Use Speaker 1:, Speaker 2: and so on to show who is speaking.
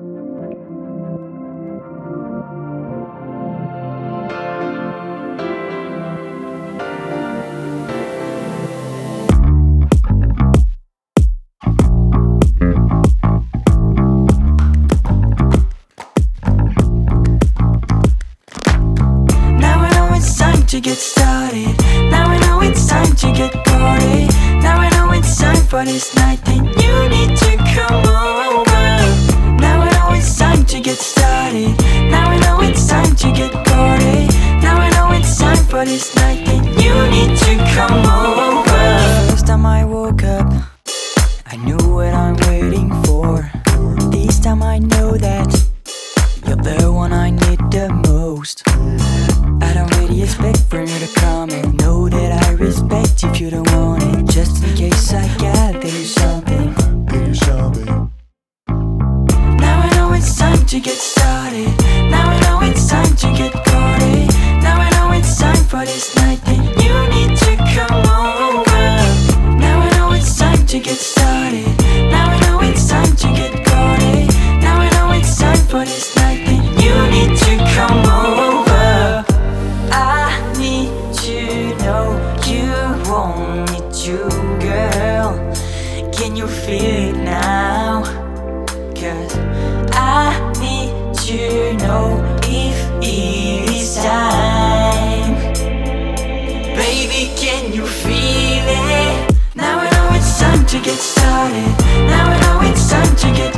Speaker 1: To get started. Now I know it's time to get party. Now I know it's time for this night, and you need to come over. Now I know it's time to get started. Now I know it's time to get party. Now I know it's time for this night, and you need to come over. First time I woke up, I knew what I'm waiting for. This time I know that you're the one I need the most. I don't really expect for you to come and know that I respect if you don't want it. Just in case I gotta do something. Now I know it's time to get started. Now I know it's time to get party. Now I know it's time for this night, and you need to come over. Now I know it's time to get started. Now I know it's time to get party. Now I know it's time for this night, and you need to come over. I need to know you want me to, girl. Can you feel it now? 'Cause I need to know if it is time. Baby, can you feel it? Now I know it's time to get started. Now I know it's time to get